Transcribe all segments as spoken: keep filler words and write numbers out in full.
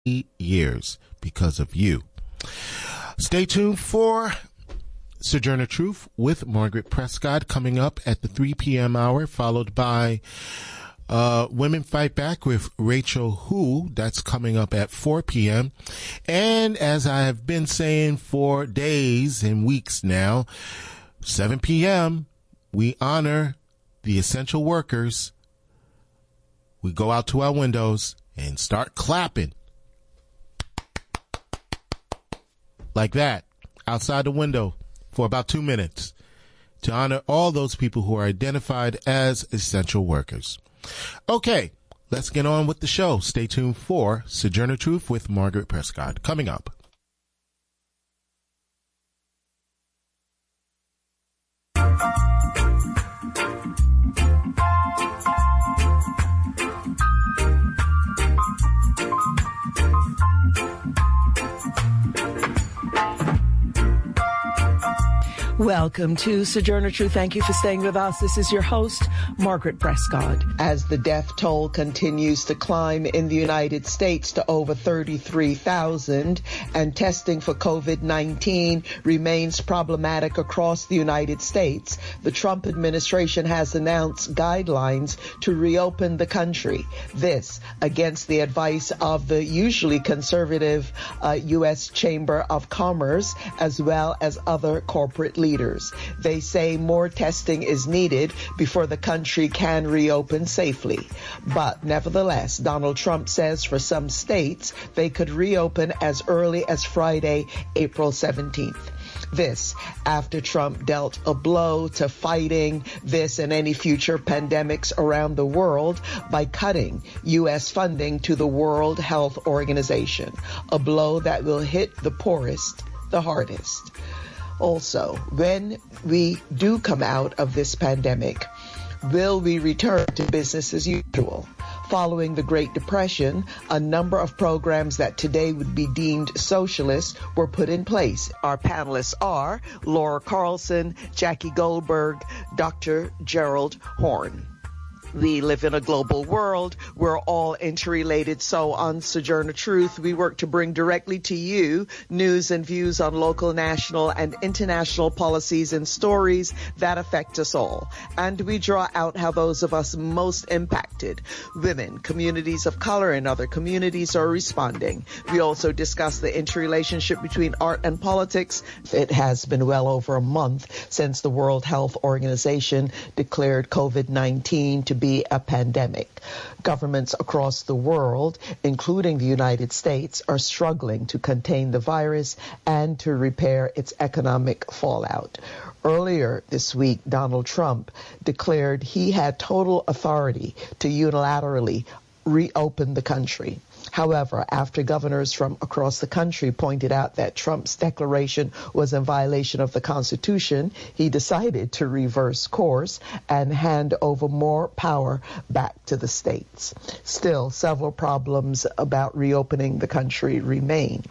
years because of you. Stay tuned for Sojourner Truth with Margaret Prescott coming up at the three p.m. hour, followed by uh, Women Fight Back with Rachel Hu. That's coming up at four p.m. And as I have been saying for days and weeks now, seven p.m., we honor the essential workers. We go out to our windows and start clapping. Like that, outside the window for about two minutes to honor all those people who are identified as essential workers. Okay, let's get on with the show. Stay tuned for Sojourner Truth with Margaret Prescott coming up. Welcome to Sojourner Truth. Thank you for staying with us. This is your host, Margaret Prescott. As the death toll continues to climb in the United States to over thirty-three thousand and testing for COVID nineteen remains problematic across the United States, the Trump administration has announced guidelines to reopen the country. This against the advice of the usually conservative uh, U S Chamber of Commerce as well as other corporate leaders. Leaders. They say more testing is needed before the country can reopen safely. But nevertheless, Donald Trump says for some states they could reopen as early as Friday, April seventeenth. This after Trump dealt a blow to fighting this and any future pandemics around the world by cutting U S funding to the World Health Organization, a blow that will hit the poorest the hardest. Also, when we do come out of this pandemic, will we return to business as usual? Following the Great Depression, a number of programs that today would be deemed socialist were put in place. Our panelists are Laura Carlson, Jackie Goldberg, Doctor Gerald Horn. We live in a global world. We're all interrelated. So on Sojourner Truth, we work to bring directly to you news and views on local, national, and international policies and stories that affect us all. And we draw out how those of us most impacted, women, communities of color, and other communities are responding. We also discuss the interrelationship between art and politics. It has been well over a month since the World Health Organization declared COVID nineteen to be a pandemic. Governments across the world, including the United States, are struggling to contain the virus and to repair its economic fallout. Earlier this week, Donald Trump declared he had total authority to unilaterally reopen the country. However, after governors from across the country pointed out that Trump's declaration was in violation of the Constitution, he decided to reverse course and hand over more power back to the states. Still, several problems about reopening the country remain.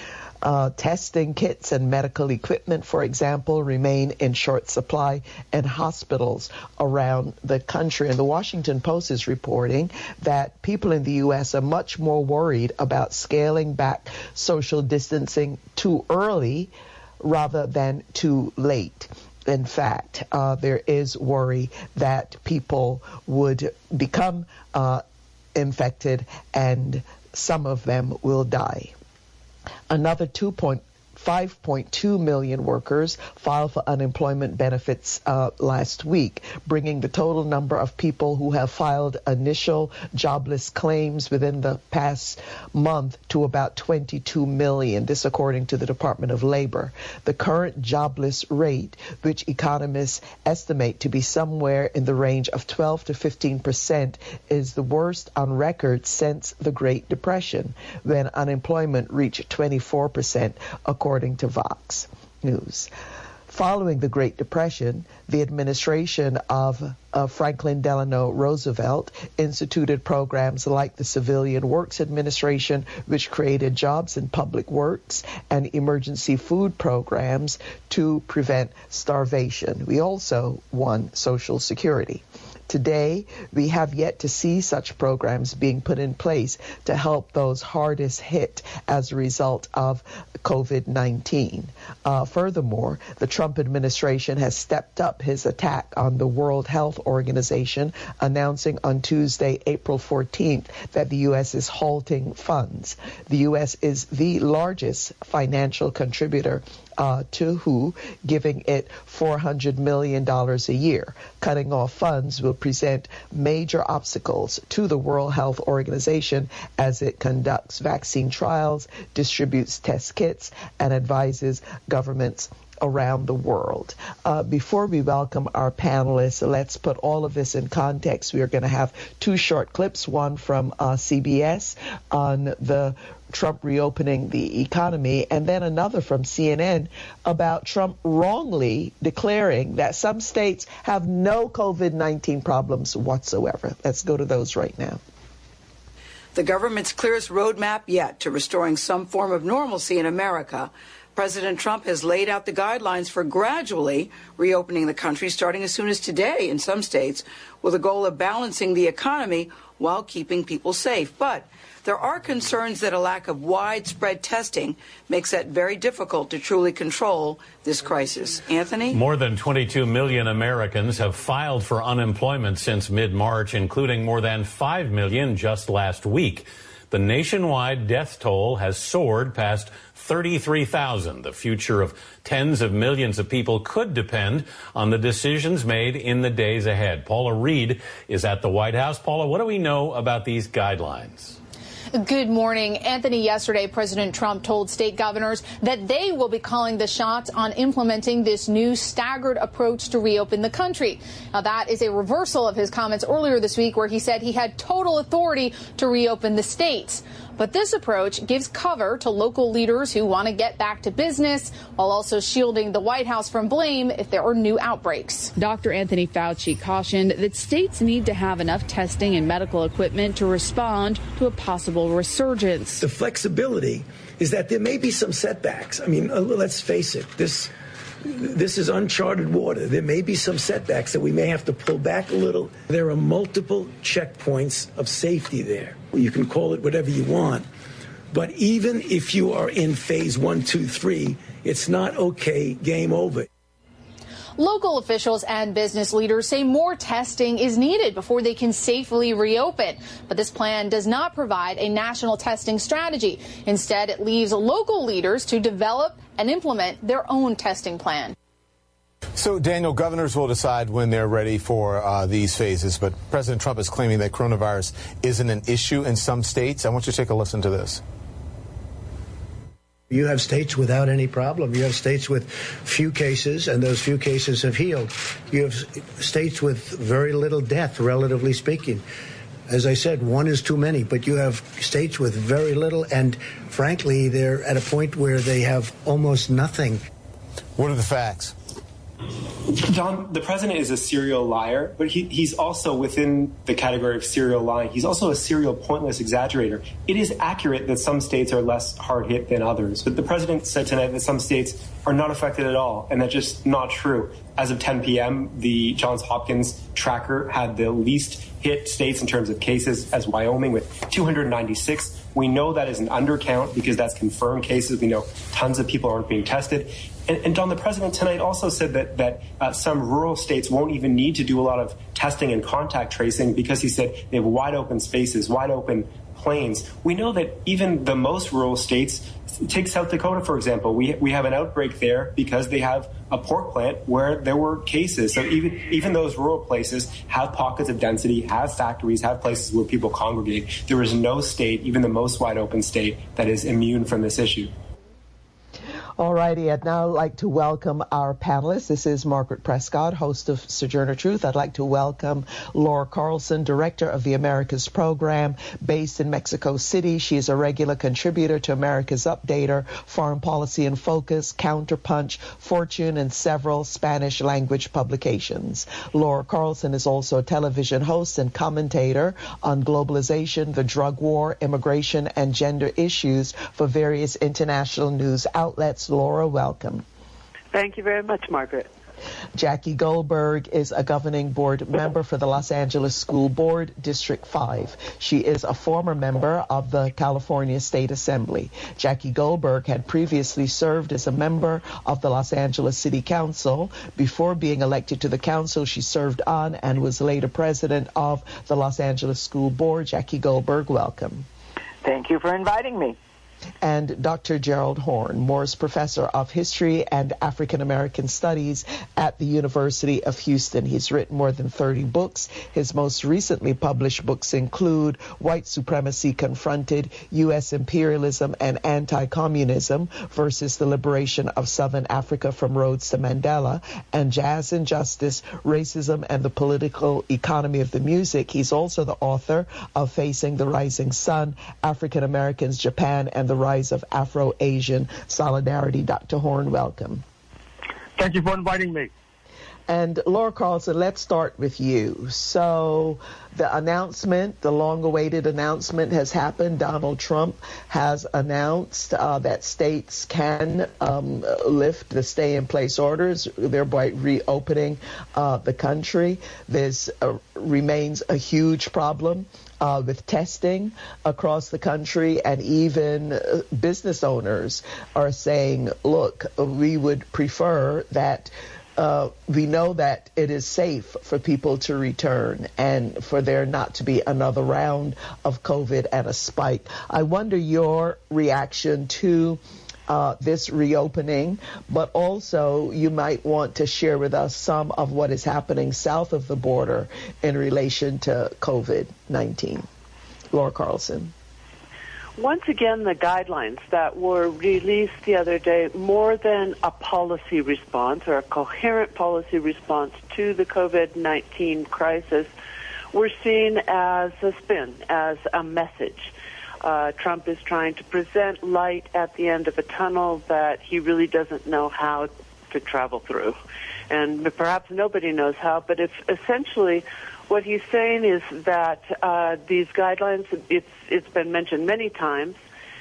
Uh, testing kits and medical equipment, for example, remain in short supply in hospitals around the country. And the Washington Post is reporting that people in the U S are much more worried about scaling back social distancing too early rather than too late. In fact, uh, there is worry that people would become uh, infected and some of them will die. Another five point two million workers filed for unemployment benefits uh, last week, bringing the total number of people who have filed initial jobless claims within the past month to about twenty-two million, this according to the Department of Labor. The current jobless rate, which economists estimate to be somewhere in the range of twelve to fifteen percent, is the worst on record since the Great Depression, when unemployment reached twenty-four percent, according according to Vox News. Following the Great Depression, the administration of uh, Franklin Delano Roosevelt instituted programs like the Civilian Works Administration, which created jobs in public works and emergency food programs to prevent starvation. We also won Social Security. Today, we have yet to see such programs being put in place to help those hardest hit as a result of COVID nineteen. Uh, furthermore, the Trump administration has stepped up his attack on the World Health Organization, announcing on Tuesday, April fourteenth, that the U S is halting funds. The U S is the largest financial contributor Uh, to W H O, giving it four hundred million dollars a year. Cutting off funds will present major obstacles to the World Health Organization as it conducts vaccine trials, distributes test kits, and advises governments around the world. Uh, before we welcome our panelists, let's put all of this in context. We are going to have two short clips, one from uh, C B S on the Trump reopening the economy, and then another from C N N about Trump wrongly declaring that some states have no COVID nineteen problems whatsoever. Let's go to those right now. The government's clearest roadmap yet to restoring some form of normalcy in America. President Trump has laid out the guidelines for gradually reopening the country starting as soon as today in some states, with a goal of balancing the economy while keeping people safe. But there are concerns that a lack of widespread testing makes it very difficult to truly control this crisis. Anthony? More than twenty-two million Americans have filed for unemployment since mid-March, including more than five million just last week. The nationwide death toll has soared past thirty-three thousand. The future of tens of millions of people could depend on the decisions made in the days ahead. Paula Reed is at the White House. Paula, what do we know about these guidelines? Good morning. Anthony, yesterday, President Trump told state governors that they will be calling the shots on implementing this new staggered approach to reopen the country. Now, that is a reversal of his comments earlier this week where he said he had total authority to reopen the states. But this approach gives cover to local leaders who want to get back to business while also shielding the White House from blame if there are new outbreaks. Doctor Anthony Fauci cautioned that states need to have enough testing and medical equipment to respond to a possible resurgence. The flexibility is that there may be some setbacks. I mean, let's face it, this this is uncharted water. There may be some setbacks that we may have to pull back a little. There are multiple checkpoints of safety there. You can call it whatever you want. But even if you are in phase one, two, three, it's not okay, game over. Local officials and business leaders say more testing is needed before they can safely reopen. But this plan does not provide a national testing strategy. Instead, it leaves local leaders to develop and implement their own testing plan. So, Daniel, governors will decide when they're ready for uh, these phases, but President Trump is claiming that coronavirus isn't an issue in some states. I want you to take a listen to this. You have states without any problem. You have states with few cases, and those few cases have healed. You have states with very little death, relatively speaking. As I said, one is too many, but you have states with very little, and frankly, they're at a point where they have almost nothing. What are the facts? John, the president is a serial liar, but he, he's also within the category of serial lying. He's also a serial pointless exaggerator. It is accurate that some states are less hard hit than others, but the president said tonight that some states are not affected at all, and that's just not true. As of ten p.m., the Johns Hopkins tracker had the least hit states in terms of cases as Wyoming with two hundred ninety-six. We know that is an undercount because that's confirmed cases. We know tons of people aren't being tested. And, and John, the president tonight also said that, that uh, some rural states won't even need to do a lot of testing and contact tracing because he said they have wide open spaces, wide open plains. We know that even the most rural states, take South Dakota, for example, we we have an outbreak there because they have a pork plant where there were cases. So even even those rural places have pockets of density, have factories, have places where people congregate. There is no state, even the most wide open state, that is immune from this issue. All righty, I'd now like to welcome our panelists. This is Margaret Prescott, host of Sojourner Truth. I'd like to welcome Laura Carlson, director of the Americas program based in Mexico City. She is a regular contributor to America's Updater, Foreign Policy in Focus, Counterpunch, Fortune, and several Spanish language publications. Laura Carlson is also a television host and commentator on globalization, the drug war, immigration, and gender issues for various international news outlets. Laura, welcome. Thank you very much, Margaret. Jackie Goldberg is a governing board member for the Los Angeles School Board, District five. She is a former member of the California State Assembly. Jackie Goldberg had previously served as a member of the Los Angeles City Council. Before being elected to the council, she served on and was later president of the Los Angeles School Board. Jackie Goldberg, welcome. Thank you for inviting me. And Doctor Gerald Horne, Morris Professor of History and African American Studies at the University of Houston. He's written more than thirty books. His most recently published books include White Supremacy Confronted, U S Imperialism and Anti-Communism versus the Liberation of Southern Africa from Rhodes to Mandela, and Jazz and Justice, Racism and the Political Economy of the Music. He's also the author of Facing the Rising Sun, African Americans, Japan, and the Rise of Afro-Asian Solidarity. Doctor Horne, welcome. Thank you for inviting me. And Laura Carlson, let's start with you. So the announcement, the long-awaited announcement has happened. Donald Trump has announced uh, that states can um, lift the stay-in-place orders, thereby reopening uh, the country. This uh, remains a huge problem Uh, with testing across the country, and even uh, business owners are saying, look, we would prefer that uh, we know that it is safe for people to return and for there not to be another round of COVID and a spike. I wonder your reaction to Uh, this reopening, but also you might want to share with us some of what is happening south of the border in relation to COVID nineteen. Laura Carlson. Once again, the guidelines that were released the other day, more than a policy response or a coherent policy response to the COVID nineteen crisis, were seen as a spin, as a message. Uh, Trump is trying to present light at the end of a tunnel that he really doesn't know how to travel through. And perhaps nobody knows how, but if essentially what he's saying is that uh, these guidelines, it's, it's been mentioned many times,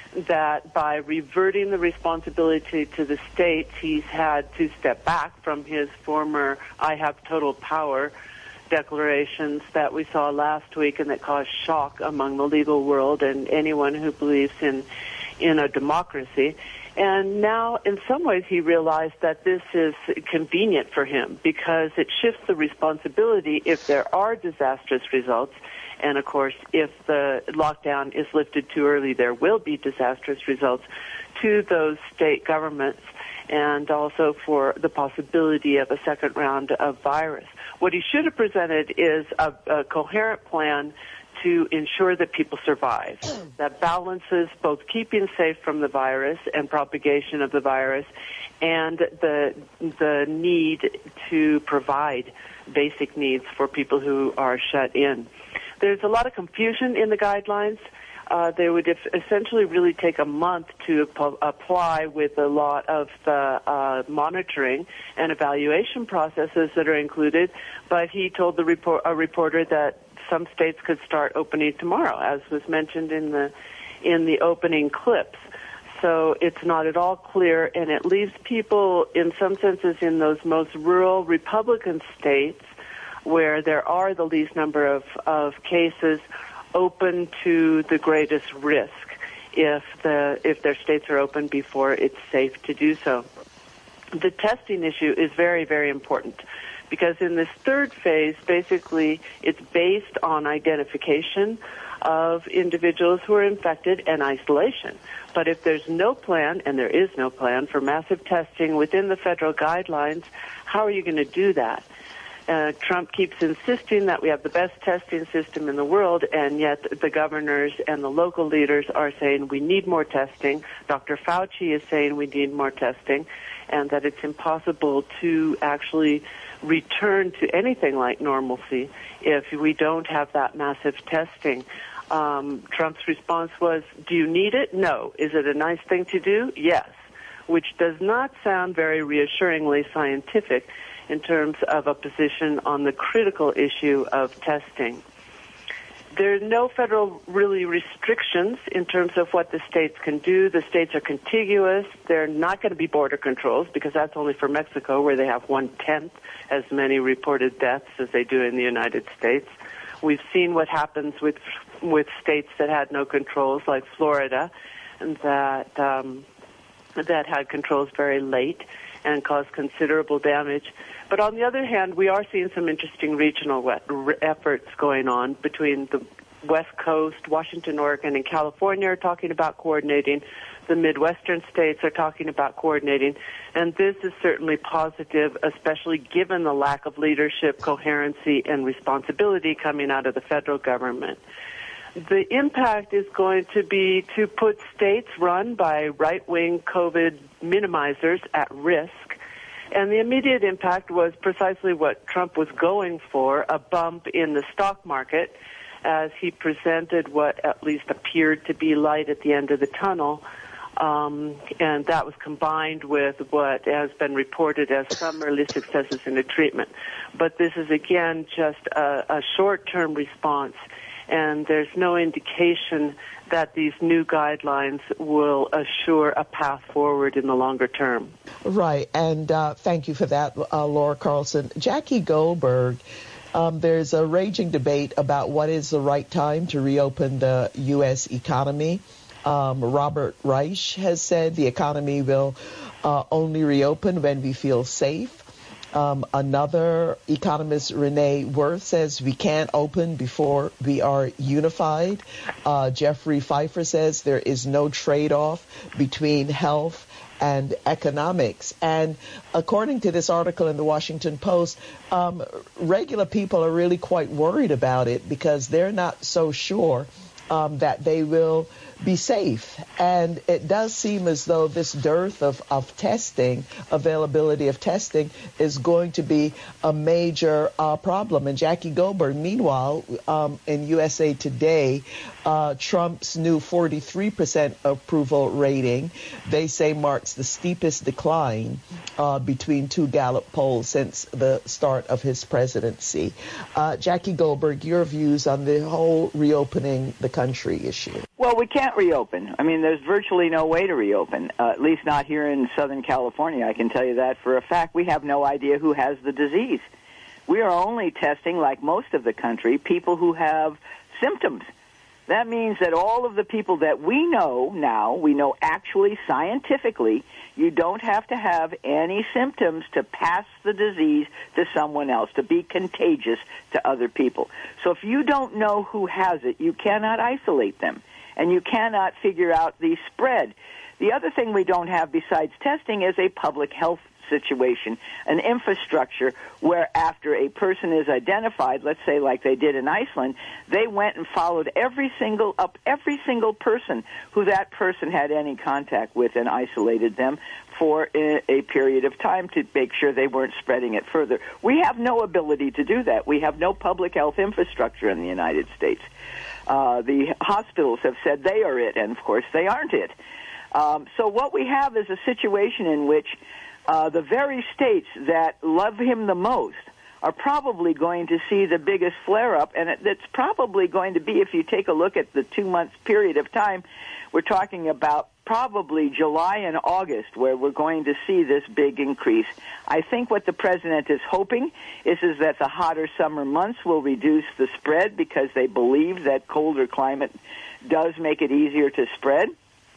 that by reverting the responsibility to the states, he's had to step back from his former I have total power declarations that we saw last week and that caused shock among the legal world and anyone who believes in in a democracy. And now, in some ways, he realized that this is convenient for him because it shifts the responsibility if there are disastrous results. And, of course, if the lockdown is lifted too early, there will be disastrous results to those state governments, and also for the possibility of a second round of virus. What he should have presented is a, a coherent plan to ensure that people survive, that balances both keeping safe from the virus and propagation of the virus and the the need to provide basic needs for people who are shut in. There's a lot of confusion in the guidelines. Uh, they would essentially really take a month to ap- apply with a lot of the uh, monitoring and evaluation processes that are included. But he told the report, a reporter that some states could start opening tomorrow, as was mentioned in the in the opening clips. So it's not at all clear, and it leaves people, in some senses, in those most rural Republican states where there are the least number of, of cases, open to the greatest risk if the if their states are open before it's safe to do so. The testing issue is very, very important because in this third phase, basically, it's based on identification of individuals who are infected and isolation. But if there's no plan, and there is no plan for massive testing within the federal guidelines, how are you going to do that? Uh, Trump keeps insisting that we have the best testing system in the world, and yet the governors and the local leaders are saying we need more testing. Doctor Fauci is saying we need more testing, and that it's impossible to actually return to anything like normalcy if we don't have that massive testing. Um, Trump's response was, do you need it? No. Is it a nice thing to do? Yes, which does not sound very reassuringly scientific in terms of a position on the critical issue of testing. there are no federal really restrictions in terms of what the states can do. The states are contiguous. There are not going to be border controls because that's only for Mexico, where they have one-tenth as many reported deaths as they do in the United States. We've seen what happens with with states that had no controls, like Florida, that um, that had controls very late and caused considerable damage. But on the other hand, we are seeing some interesting regional efforts going on between the West Coast, Washington, Oregon, and California are talking about coordinating. The Midwestern states are talking about coordinating. And this is certainly positive, especially given the lack of leadership, coherency, and responsibility coming out of the federal government. The impact is going to be to put states run by right-wing COVID minimizers at risk. And the immediate impact was precisely what Trump was going for, a bump in the stock market as he presented what at least appeared to be light at the end of the tunnel. Um, and that was combined with what has been reported as some early successes in the treatment. But this is, again, just a, a short-term response, and there's no indication that these new guidelines will assure a path forward in the longer term. Right, and uh, thank you for that, uh, Laura Carlson. Jackie Goldberg, um, there's a raging debate about what is the right time to reopen the U S economy. Um, Robert Reich has said the economy will uh, only reopen when we feel safe. Um, another economist, Renee Worth, says we can't open before we are unified. Uh, Jeffrey Pfeiffer says there is no trade-off between health and economics. And according to this article in the Washington Post, um, regular people are really quite worried about it because they're not so sure um, that they will be safe. And it does seem as though this dearth of, of testing, availability of testing, is going to be a major uh, problem. And Jackie Goldberg, meanwhile, um, in U S A Today, uh, Trump's new forty-three percent approval rating, they say marks the steepest decline uh, between two Gallup polls since the start of his presidency. Uh, Jackie Goldberg, your views on the whole reopening the country issue? Well, we can't reopen. I mean, there's virtually no way to reopen, uh, at least not here in Southern California. I can tell you that for a fact. We have no idea who has the disease. We are only testing, like most of the country, people who have symptoms. That means that all of the people that we know now, we know actually scientifically, you don't have to have any symptoms to pass the disease to someone else, to be contagious to other people. So if you don't know who has it, you cannot isolate them, and you cannot figure out the spread. The other thing we don't have besides testing is a public health situation, an infrastructure where after a person is identified, let's say like they did in Iceland, they went and followed every single up every single person who that person had any contact with and isolated them for a, a period of time to make sure they weren't spreading it further. We have no ability to do that. We have no public health infrastructure in the United States. Uh, the hospitals have said they are it, and of course they aren't it. Um, so what we have is a situation in which Uh, the very states that love him the most are probably going to see the biggest flare-up, and it, it's probably going to be, if you take a look at the two-month period of time, we're talking about probably July and August where we're going to see this big increase. I think what the president is hoping is, is that the hotter summer months will reduce the spread because they believe that colder climate does make it easier to spread.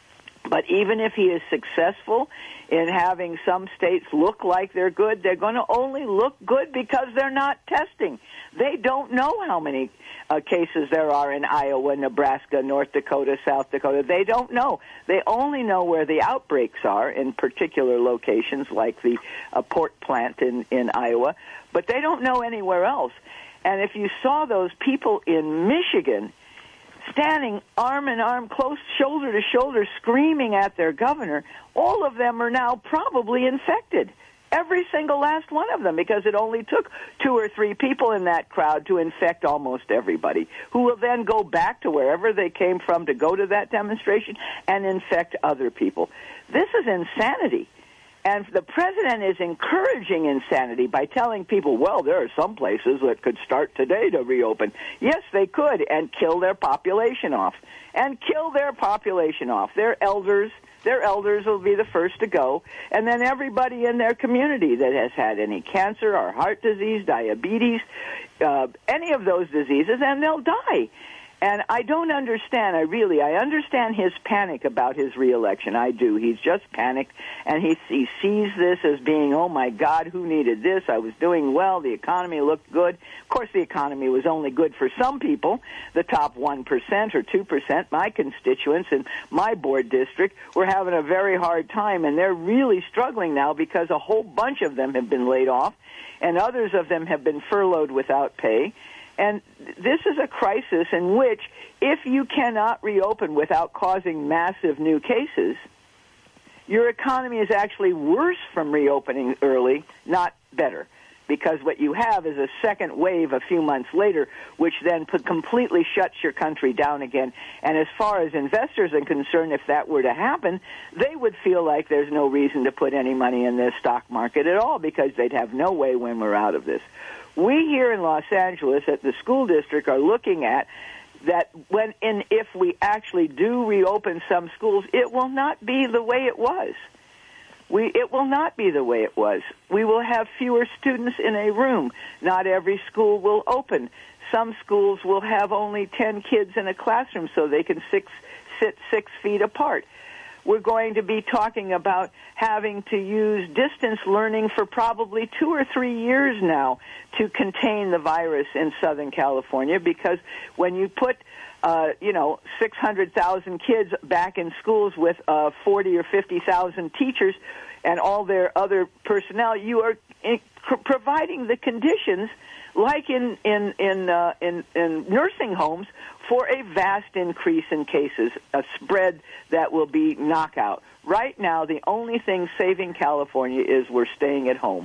But even if he is successful in having some states look like they're good, they're going to only look good because they're not testing. They don't know how many uh, cases there are in Iowa, Nebraska, North Dakota, South Dakota. They don't know. They only know where the outbreaks are in particular locations like the uh, pork plant in, in Iowa, but they don't know anywhere else. And if you saw those people in Michigan standing arm in arm, close shoulder to shoulder, screaming at their governor, all of them are now probably infected. Every single last one of them, because it only took two or three people in that crowd to infect almost everybody, who will then go back to wherever they came from to go to that demonstration and infect other people. This is insanity. And the president is encouraging insanity by telling people, well, there are some places that could start today to reopen. Yes, they could, and kill their population off. And kill their population off. Their elders, their elders will be the first to go, and then everybody in their community that has had any cancer or heart disease, diabetes, uh, any of those diseases, and they'll die. And I don't understand, I really, I understand his panic about his reelection. I do. He's just panicked, and he, he sees this as being, oh, my God, who needed this? I was doing well. The economy looked good. Of course, the economy was only good for some people, the top one percent or two percent. My constituents in my board district were having a very hard time, and they're really struggling now because a whole bunch of them have been laid off, and others of them have been furloughed without pay. And this is a crisis in which, if you cannot reopen without causing massive new cases, your economy is actually worse from reopening early, not better. Because what you have is a second wave a few months later, which then completely shuts your country down again. And as far as investors are concerned, if that were to happen, they would feel like there's no reason to put any money in the stock market at all because they'd have no way when we're out of this. We here in Los Angeles at the school district are looking at that when and if we actually do reopen some schools, it will not be the way it was. We, it will not be the way it was. We will have fewer students in a room. Not every school will open. Some schools will have only ten kids in a classroom so they can six, sit six feet apart. We're going to be talking about having to use distance learning for probably two or three years now to contain the virus in Southern California, because when you put, uh, you know, six hundred thousand kids back in schools with uh, forty or fifty thousand teachers and all their other personnel, you are in- providing the conditions like in in in, uh, in in nursing homes for a vast increase in cases, a spread that will be knockout. Right now, the only thing saving California is we're staying at home.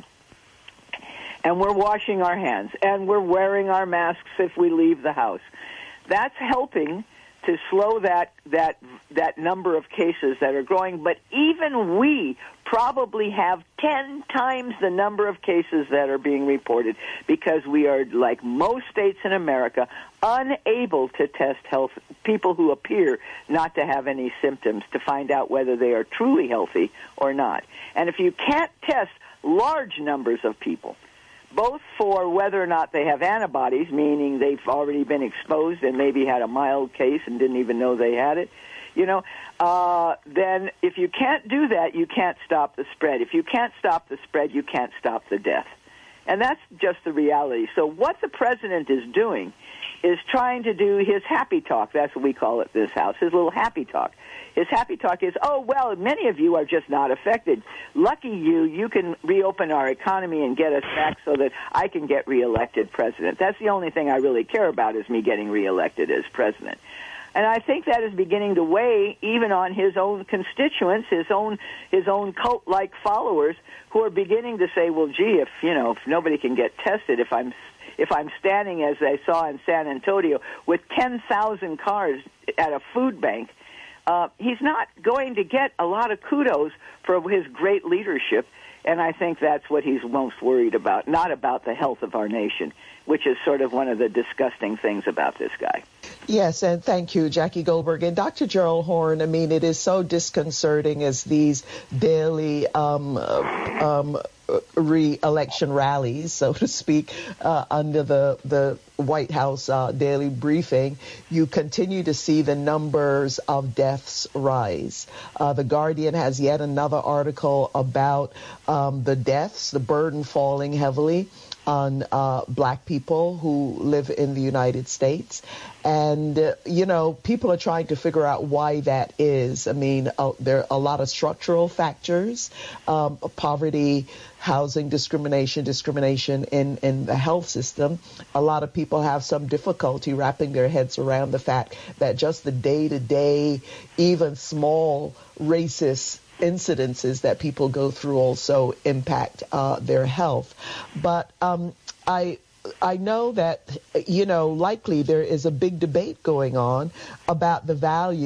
And we're washing our hands. And we're wearing our masks if we leave the house. That's helping to slow that that that number of cases that are growing. But even we probably have ten times the number of cases that are being reported because we are, like most states in America, unable to test health people who appear not to have any symptoms to find out whether they are truly healthy or not. And if you can't test large numbers of people, both for whether or not they have antibodies, meaning they've already been exposed and maybe had a mild case and didn't even know they had it, you know, uh, then if you can't do that, you can't stop the spread. If you can't stop the spread, you can't stop the death. And that's just the reality. So what the president is doing is trying to do his happy talk. That's what we call it this house, his little happy talk. His happy talk is, oh, well, many of you are just not affected. Lucky you, you can reopen our economy and get us back so that I can get reelected president. That's the only thing I really care about is me getting reelected as president. And I think that is beginning to weigh even on his own constituents, his own his own cult-like followers who are beginning to say, well, gee, if, you know, if nobody can get tested, if I'm if I'm standing, as I saw in San Antonio, with ten thousand cars at a food bank, Uh, he's not going to get a lot of kudos for his great leadership, and I think that's what he's most worried about, not about the health of our nation, which is sort of one of the disgusting things about this guy. Yes, and thank you, Jackie Goldberg. And Doctor Gerald Horne, I mean, it is so disconcerting as these daily um, um, re-election rallies, so to speak, uh, under the, the White House uh, daily briefing, you continue to see the numbers of deaths rise. Uh, the Guardian has yet another article about um, the deaths, the burden falling heavily on uh, black people who live in the United States. And, uh, you know, people are trying to figure out why that is. I mean, uh, there are a lot of structural factors, um, poverty, housing discrimination, discrimination in, in the health system. A lot of people have some difficulty wrapping their heads around the fact that just the day-to-day, even small racist incidences that people go through also impact uh, their health. But um, I I know that, you know, likely there is a big debate going on about the value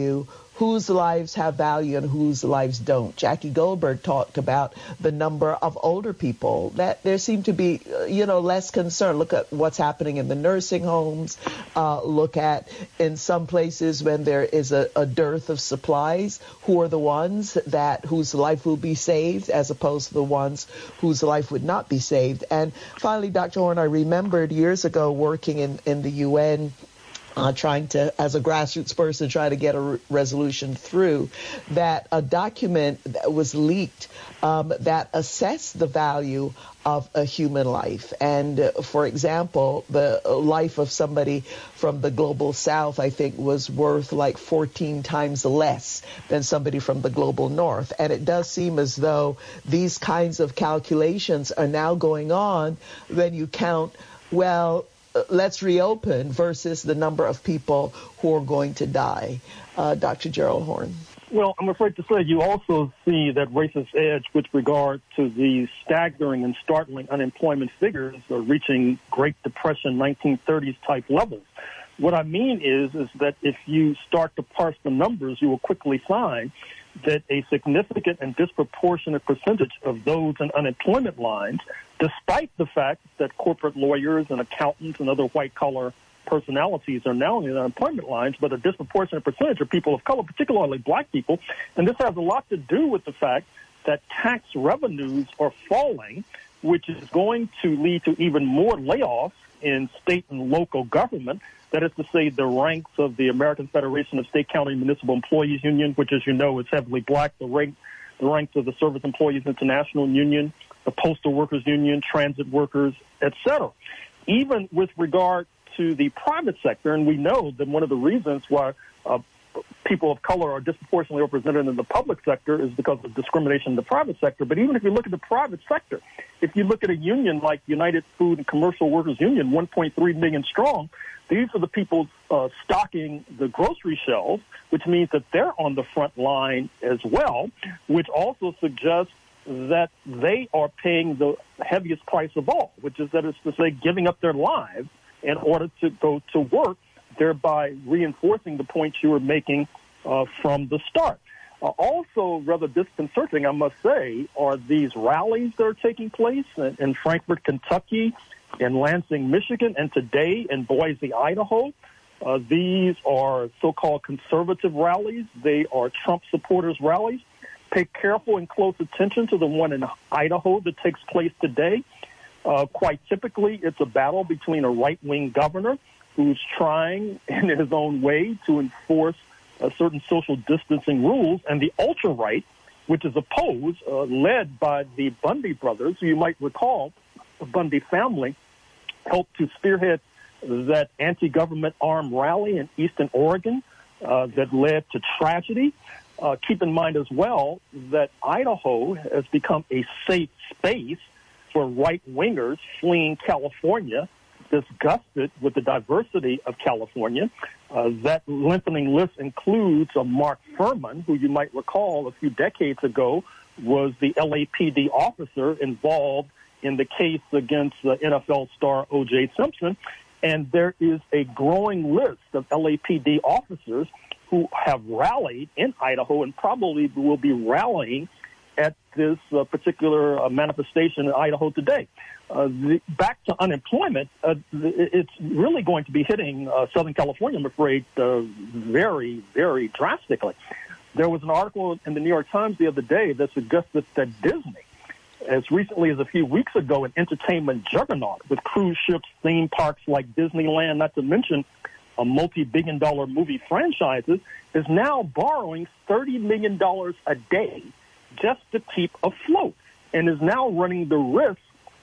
whose lives have value and whose lives don't. Jackie Goldberg talked about the number of older people that there seem to be, you know, less concern. Look at what's happening in the nursing homes. Uh, look at in some places when there is a, a dearth of supplies, who are the ones that whose life will be saved as opposed to the ones whose life would not be saved. And finally, Doctor Horne, I remembered years ago working in, in the U N, Uh, trying to, as a grassroots person, try to get a re- resolution through, that a document that was leaked um, that assessed the value of a human life. And, uh, for example, the life of somebody from the global south, I think, was worth like fourteen times less than somebody from the global north. And it does seem as though these kinds of calculations are now going on when you count, well, let's reopen versus the number of people who are going to die. Uh, Doctor Gerald Horne. Well, I'm afraid to say you also see that racist edge with regard to the staggering and startling unemployment figures are reaching Great Depression nineteen thirties type levels. What I mean is, is that if you start to parse the numbers, you will quickly find that a significant and disproportionate percentage of those in unemployment lines, despite the fact that corporate lawyers and accountants and other white-collar personalities are now in the unemployment lines, but a disproportionate percentage are people of color, particularly black people. And this has a lot to do with the fact that tax revenues are falling, which is going to lead to even more layoffs in state and local government. That is to say, the ranks of the American Federation of State, County, and Municipal Employees Union, which, as you know, is heavily black, the, rank, the ranks of the Service Employees International Union, the Postal Workers Union, transit workers, et cetera. Even with regard to the private sector, and we know that one of the reasons why uh, people of color are disproportionately represented in the public sector is because of discrimination in the private sector. But even if you look at the private sector, if you look at a union like United Food and Commercial Workers Union, one point three million strong, these are the people uh, stocking the grocery shelves, which means that they're on the front line as well, which also suggests that they are paying the heaviest price of all, which is that is to say giving up their lives in order to go to work, thereby reinforcing the point you were making uh, from the start. Uh, also, rather disconcerting, I must say, are these rallies that are taking place in, in Frankfort, Kentucky, in Lansing, Michigan, and today in Boise, Idaho. Uh, these are so-called conservative rallies. They are Trump supporters' rallies. Pay careful and close attention to the one in Idaho that takes place today. Uh, quite typically, it's a battle between a right-wing governor who's trying in his own way to enforce uh, certain social distancing rules, and the ultra-right, which is opposed, uh, led by the Bundy brothers, who you might recall, the Bundy family, helped to spearhead that anti-government armed rally in Eastern Oregon uh, that led to tragedy. Uh, keep in mind as well that Idaho has become a safe space for right-wingers fleeing California, disgusted with the diversity of California. Uh, that lengthening list includes a Mark Furman, who you might recall a few decades ago was the L A P D officer involved in the case against the N F L star O J Simpson. And there is a growing list of L A P D officers who have rallied in Idaho and probably will be rallying at this uh, particular uh, manifestation in Idaho today. Uh, the, back to unemployment, uh, it's really going to be hitting uh, Southern California, I'm afraid, uh, very, very drastically. There was an article in the New York Times the other day that suggested that Disney, as recently as a few weeks ago, an entertainment juggernaut with cruise ships, theme parks like Disneyland, not to mention a multi-billion dollar movie franchises, is now borrowing thirty million dollars a day just to keep afloat, and is now running the risk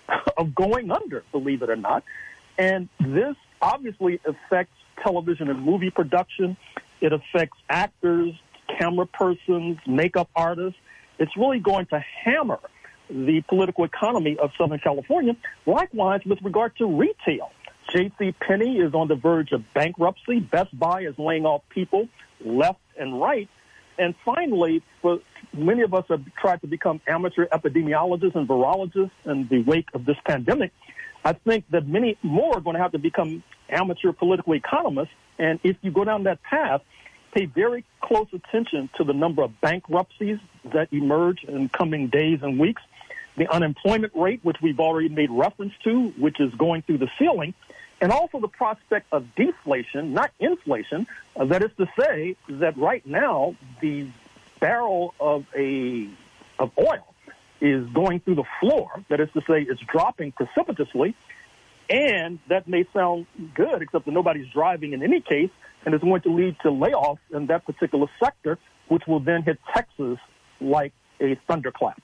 of going under, believe it or not. And this obviously affects television and movie production. It affects actors, camera persons, makeup artists. It's really going to hammer the political economy of Southern California. Likewise, with regard to retail, J C Penney is on the verge of bankruptcy. Best Buy is laying off people left and right. And finally, for many of us have tried to become amateur epidemiologists and virologists in the wake of this pandemic. I think that many more are going to have to become amateur political economists. And if you go down that path, pay very close attention to the number of bankruptcies that emerge in coming days and weeks, the unemployment rate, which we've already made reference to, which is going through the ceiling, and also the prospect of deflation, not inflation. Uh, that is to say that right now the barrel of a of oil is going through the floor. That is to say, it's dropping precipitously, and that may sound good, except that nobody's driving in any case, and it's going to lead to layoffs in that particular sector, which will then hit Texas like a thunderclap.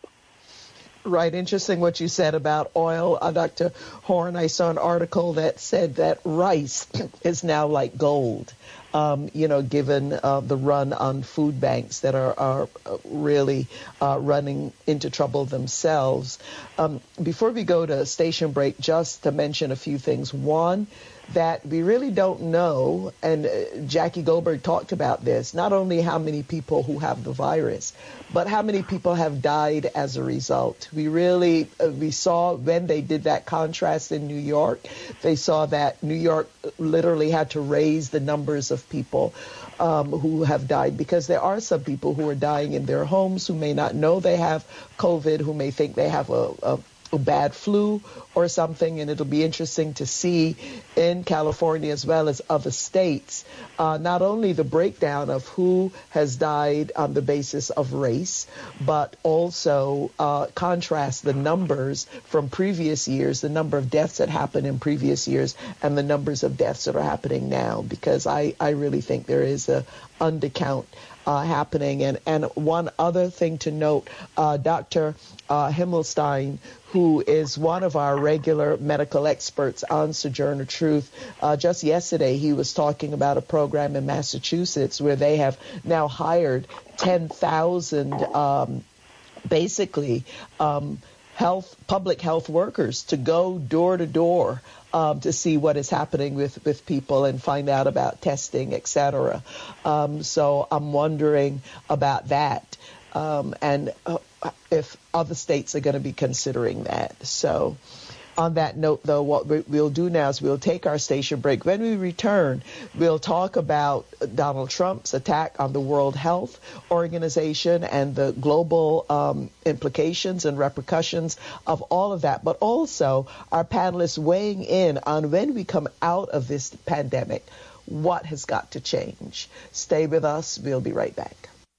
Right. Interesting what you said about oil. Uh, Doctor Horne, I saw an article that said that rice is now like gold, um, you know, given uh, the run on food banks that are, are really uh, running into trouble themselves. Um, before we go to station break, just to mention a few things. One, that we really don't know, and uh, Jackie Goldberg talked about this, not only how many people who have the virus, but how many people have died as a result. We really, uh, we saw when they did that contrast in New York, they saw that New York literally had to raise the numbers of people um, who have died, because there are some people who are dying in their homes who may not know they have COVID, who may think they have a, a a bad flu or something, and it'll be interesting to see in California as well as other states, uh, not only the breakdown of who has died on the basis of race, but also uh, contrast the numbers from previous years, the number of deaths that happened in previous years and the numbers of deaths that are happening now, because I, I really think there is a undercount Uh, happening. And, and one other thing to note, uh, Doctor Uh, Himmelstein, who is one of our regular medical experts on Sojourner Truth, uh, just yesterday he was talking about a program in Massachusetts where they have now hired ten thousand um, basically um, health, public health workers to go door to door Um, to see what is happening with, with people and find out about testing, et cetera. Um, so I'm wondering about that, um, and uh, if other states are going to be considering that. So on that note, though, what we'll do now is we'll take our station break. When we return, we'll talk about Donald Trump's attack on the World Health Organization and the global um, implications and repercussions of all of that, but also our panelists weighing in on when we come out of this pandemic, what has got to change. Stay with us. We'll be right back.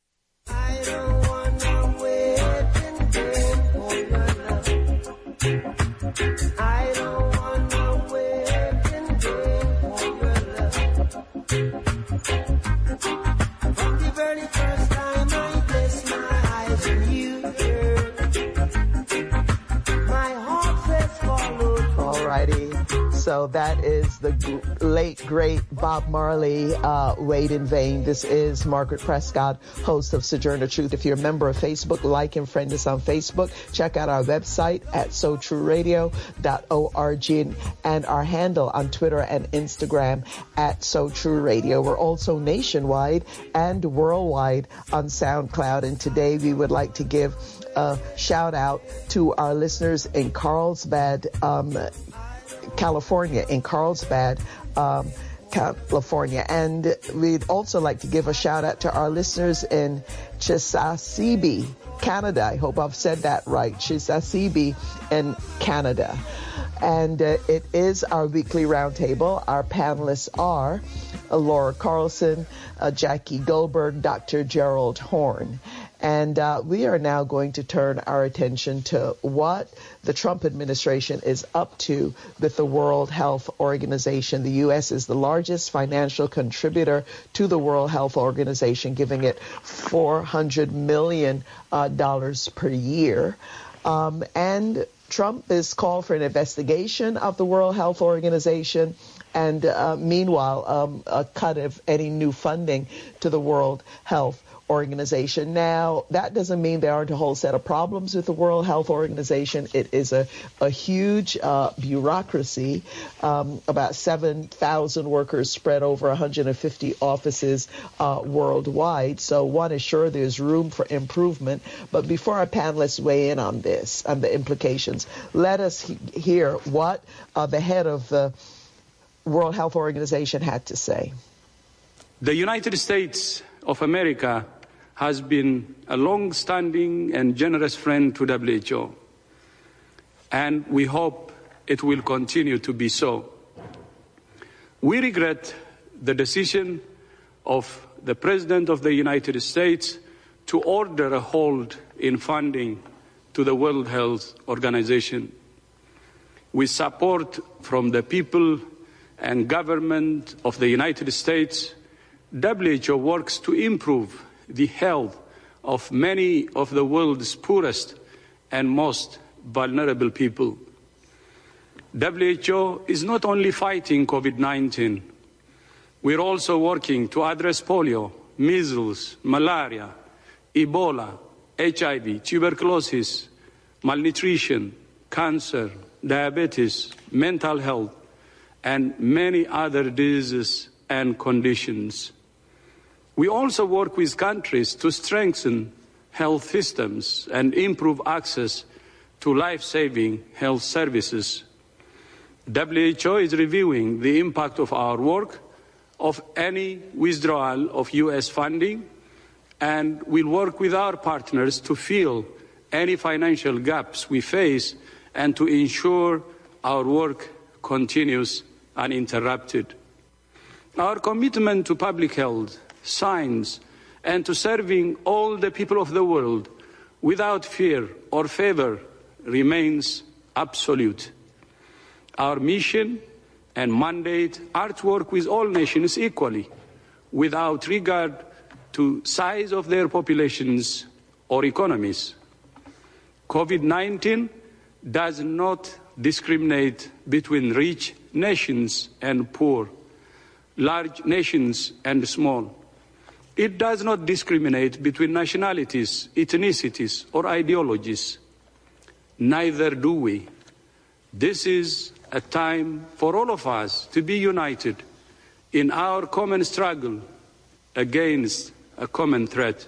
I don't wanna wait and wait for your love. I don't wanna wait and wait for your love. From the very first time I placed my eyes on you, my heart says follow. Alrighty. So that is the g- late, great Bob Marley, uh, Wait in Vain. This is Margaret Prescott, host of Sojourner Truth. If you're a member of Facebook, like and friend us on Facebook. Check out our website at so true radio dot org and our handle on Twitter and Instagram at So True Radio. We're also nationwide and worldwide on SoundCloud. And today we would like to give a shout out to our listeners in Carlsbad, um, California, in Carlsbad, um, California. And we'd also like to give a shout out to our listeners in Chisasibi, Canada. I hope I've said that right. Chisasibi in Canada. And uh, it is our weekly roundtable. Our panelists are uh, Laura Carlson, uh, Jackie Goldberg, Doctor Gerald Horne. And uh, we are now going to turn our attention to what the Trump administration is up to with the World Health Organization. The U S is the largest financial contributor to the World Health Organization, giving it four hundred million dollars uh, per year. Um, and Trump has called for an investigation of the World Health Organization and, uh, meanwhile, um, a cut of any new funding to the World Health Organization. Now, that doesn't mean there aren't a whole set of problems with the World Health Organization. It is a, a huge uh, bureaucracy, um, about seven thousand workers spread over one hundred fifty offices uh, worldwide. So one is sure there's room for improvement. But before our panelists weigh in on this, on the implications, let us he- hear what uh, the head of the World Health Organization had to say. The United States of America has been a long-standing and generous friend to W H O, and we hope it will continue to be so. We regret the decision of the President of the United States to order a hold in funding to the World Health Organization. With support from the people and government of the United States, W H O works to improve the health of many of the world's poorest and most vulnerable people. W H O is not only fighting COVID nineteen, we're also working to address polio, measles, malaria, Ebola, H I V, tuberculosis, malnutrition, cancer, diabetes, mental health, and many other diseases and conditions. We also work with countries to strengthen health systems and improve access to life-saving health services. W H O is reviewing the impact of our work of any withdrawal of U S funding, and will work with our partners to fill any financial gaps we face and to ensure our work continues uninterrupted. Our commitment to public health, science, and to serving all the people of the world without fear or favor remains absolute. Our mission and mandate are to work with all nations equally, without regard to size of their populations or economies. COVID nineteen does not discriminate between rich nations and poor, large nations and small. It does not discriminate between nationalities, ethnicities, or ideologies. Neither do we. This is a time for all of us to be united in our common struggle against a common threat.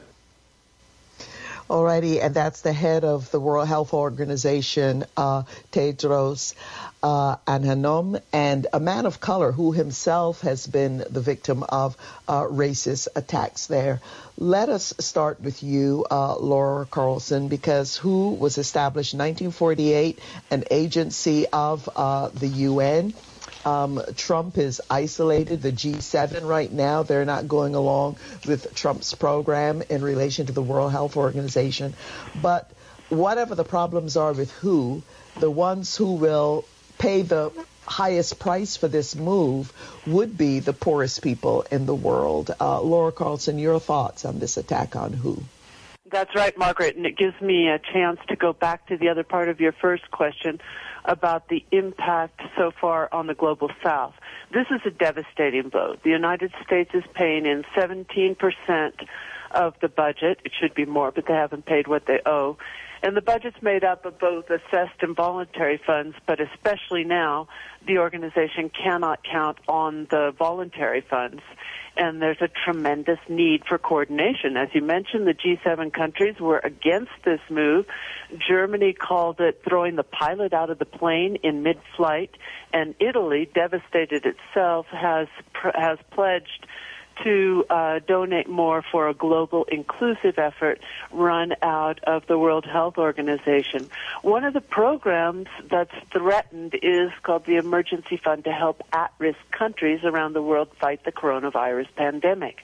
Alrighty, and that's the head of the World Health Organization, uh, Tedros uh, Adhanom, and a man of color who himself has been the victim of uh, racist attacks there. Let us start with you, uh, Laura Carlson, because W H O was established in nineteen forty-eight, an agency of uh, the U N. Um, Trump is isolated, the G seven right now. They're not going along with Trump's program in relation to the World Health Organization. But whatever the problems are with W H O, the ones who will pay the highest price for this move would be the poorest people in the world. Uh, Laura Carlson, your thoughts on this attack on W H O? That's right, Margaret, and it gives me a chance to go back to the other part of your first question about the impact so far on the global south. This is a devastating blow. The United States is paying in seventeen percent of the budget. It should be more, but they haven't paid what they owe. And the budget's made up of both assessed and voluntary funds, but especially now, the organization cannot count on the voluntary funds. And there's a tremendous need for coordination. As you mentioned, the G seven countries were against this move. Germany called it throwing the pilot out of the plane in mid-flight, and Italy, devastated itself, has has pledged to uh, donate more for a global inclusive effort run out of the World Health Organization. One of the programs that's threatened is called the Emergency Fund to help at-risk countries around the world fight the coronavirus pandemic.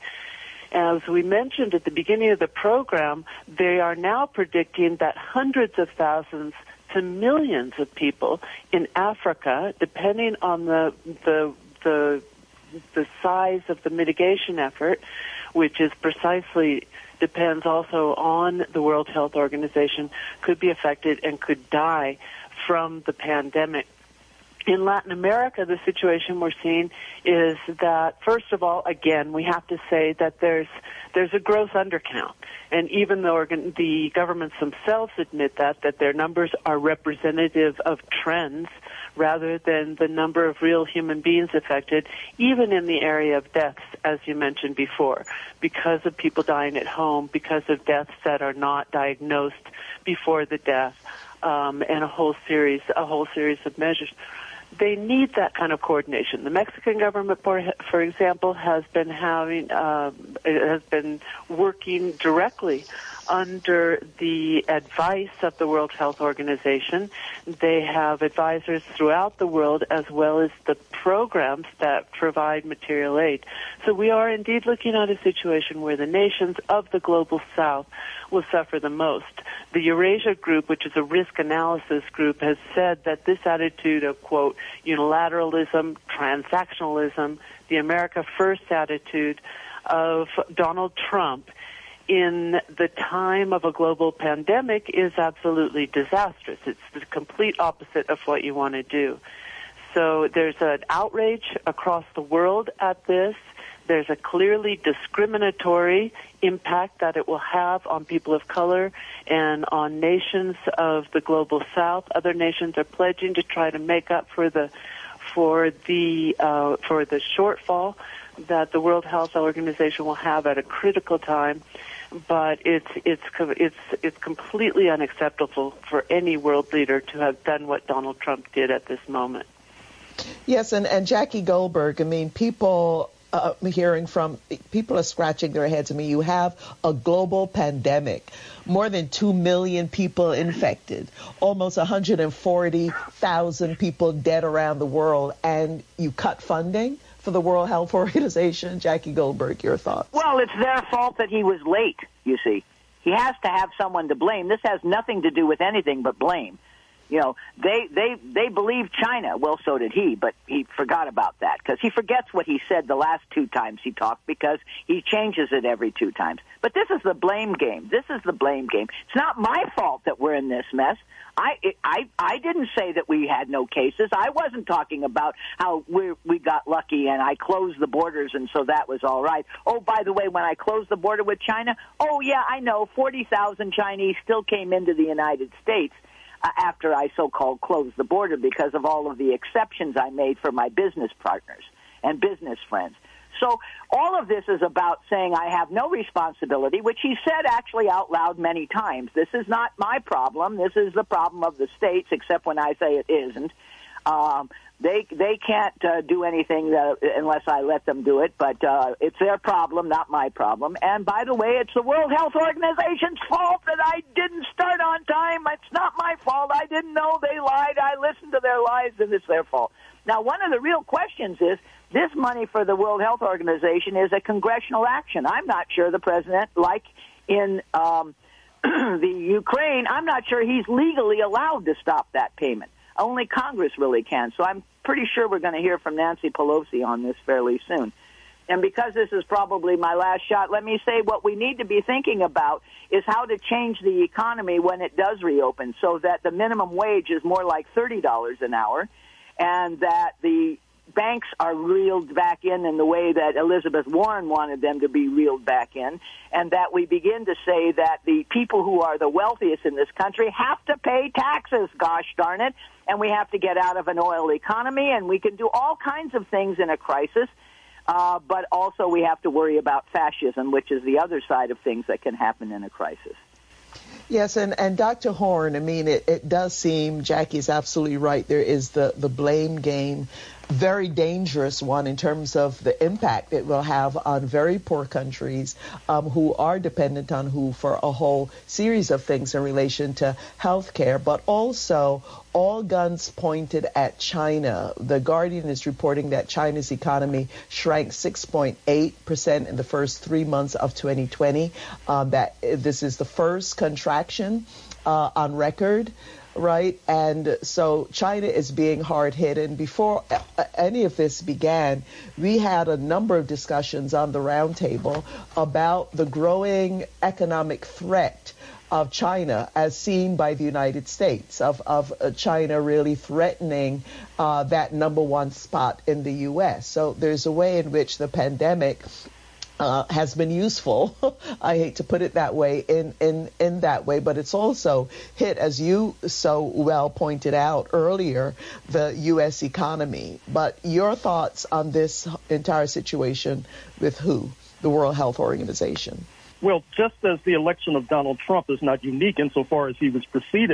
As we mentioned at the beginning of the program, they are now predicting that hundreds of thousands to millions of people in Africa, depending on the the the the size of the mitigation effort, which is precisely depends also on the World Health Organization, could be affected and could die from the pandemic. In Latin America, the situation we're seeing is that, first of all, again, we have to say that there's there's a gross undercount. And even though organ- the governments themselves admit that, that their numbers are representative of trends rather than the number of real human beings affected, even in the area of deaths, as you mentioned before, because of people dying at home, because of deaths that are not diagnosed before the death, um, and a whole series, a whole series of measures. they need that kind of coordination. The Mexican government, for, for example, has been having um, has been working directly under the advice of the World Health Organization. They have advisors throughout the world, as well as the programs that provide material aid. So we are indeed looking at a situation where the nations of the global south will suffer the most. The Eurasia Group, which is a risk analysis group, has said that this attitude of, quote, unilateralism, transactionalism, the America First attitude of Donald Trump in the time of a global pandemic is absolutely disastrous. It's the complete opposite of what you want to do. So there's an outrage across the world at this. There's a clearly discriminatory impact that it will have on people of color and on nations of the global south. Other nations are pledging to try to make up for the for the uh, for the shortfall that the World Health Organization will have at a critical time. But it's it's it's it's completely unacceptable for any world leader to have done what Donald Trump did at this moment. Yes, and, and Jackie Goldberg, I mean, people uh, hearing from, people are scratching their heads. I mean, you have a global pandemic, more than two million people infected, almost one hundred forty thousand people dead around the world, and you cut funding for the World Health Organization. Jackie Goldberg, your thoughts? Well, it's their fault that he was late, you see. He has to have someone to blame. This has nothing to do with anything but blame. You know, they they they believe China. Well, so did he, but he forgot about that because he forgets what he said the last two times he talked because he changes it every two times. But this is the blame game. This is the blame game. It's not my fault that we're in this mess. I I I didn't say that we had no cases. I wasn't talking about how we we got lucky and I closed the borders and so that was all right. Oh, by the way, when I closed the border with China, oh yeah, I know forty thousand Chinese still came into the United States uh, after I so-called closed the border because of all of the exceptions I made for my business partners and business friends. So all of this is about saying I have no responsibility, which he said actually out loud many times. This is not my problem. This is the problem of the states, except when I say it isn't. Um, they they can't uh, do anything that, unless I let them do it, but uh, it's their problem, not my problem. And by the way, it's the World Health Organization's fault that I didn't start on time. It's not my fault. I didn't know they lied. I listened to their lies, and it's their fault. Now, one of the real questions is, this money for the World Health Organization is a congressional action. I'm not sure the president, like in um, the Ukraine, I'm not sure he's legally allowed to stop that payment. Only Congress really can. So I'm pretty sure we're going to hear from Nancy Pelosi on this fairly soon. And because this is probably my last shot, let me say what we need to be thinking about is how to change the economy when it does reopen so that the minimum wage is more like thirty dollars an hour and that the banks are reeled back in in the way that Elizabeth Warren wanted them to be reeled back in, and that we begin to say that the people who are the wealthiest in this country have to pay taxes, gosh darn it, and we have to get out of an oil economy, and we can do all kinds of things in a crisis, uh, but also we have to worry about fascism, which is the other side of things that can happen in a crisis. Yes, and, and Doctor Horn, I mean, it, it does seem, Jackie's absolutely right, there is the, the blame game, very dangerous one in terms of the impact it will have on very poor countries um, who are dependent on who for a whole series of things in relation to health care, but also all guns pointed at China. The Guardian is reporting that China's economy shrank six point eight percent in the first three months of twenty twenty. Um, that this is the first contraction uh, on record. Right, and so China is being hard hit, and before any of this began, we had a number of discussions on the roundtable about the growing economic threat of China as seen by the United States, of, of China really threatening uh, that number one spot in the U S. So there's a way in which the pandemic Uh, has been useful, I hate to put it that way, in, in, in that way, but it's also hit, as you so well pointed out earlier, the U S economy. But your thoughts on this entire situation with W H O, the World Health Organization? Well, just as the election of Donald Trump is not unique insofar as he was preceded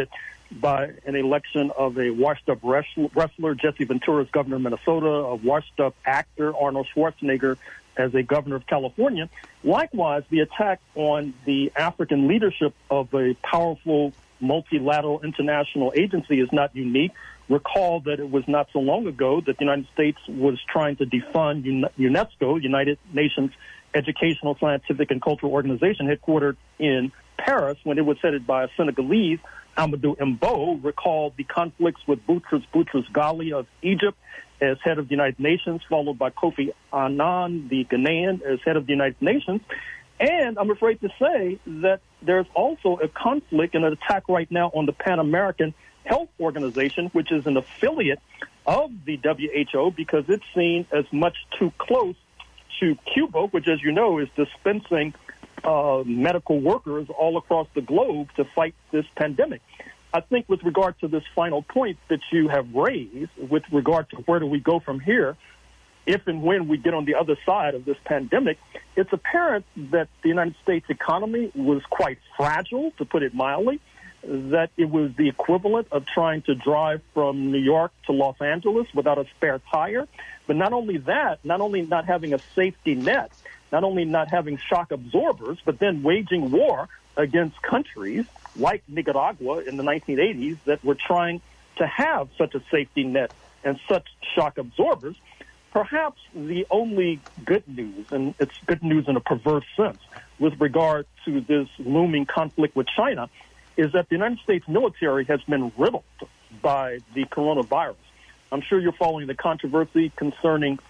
by an election of a washed-up wrestler, Jesse Ventura, as governor of Minnesota, a washed-up actor, Arnold Schwarzenegger, as a governor of California. Likewise, the attack on the African leadership of a powerful multilateral international agency is not unique. Recall that it was not so long ago that the United States was trying to defund UNESCO, United Nations Educational, Scientific, and Cultural Organization, headquartered in Paris, when it was headed by a Senegalese, Amadou Mbo. Recall the conflicts with Boutros Boutros-Ghali of Egypt as head of the United Nations, followed by Kofi Annan, the Ghanaian, as head of the United Nations. And I'm afraid to say that there's also a conflict and an attack right now on the Pan American Health Organization, which is an affiliate of the W H O, because it's seen as much too close to Cuba, which, as you know, is dispensing uh, medical workers all across the globe to fight this pandemic. I think with regard to this final point that you have raised, with regard to where do we go from here, if and when we get on the other side of this pandemic, it's apparent that the United States economy was quite fragile, to put it mildly, that it was the equivalent of trying to drive from New York to Los Angeles without a spare tire. But not only that, not only not having a safety net, not only not having shock absorbers, but then waging war against countries like Nicaragua in the nineteen eighties that were trying to have such a safety net and such shock absorbers. Perhaps the only good news, and it's good news in a perverse sense, with regard to this looming conflict with China, is that the United States military has been riddled by the coronavirus. I'm sure you're following the controversy concerning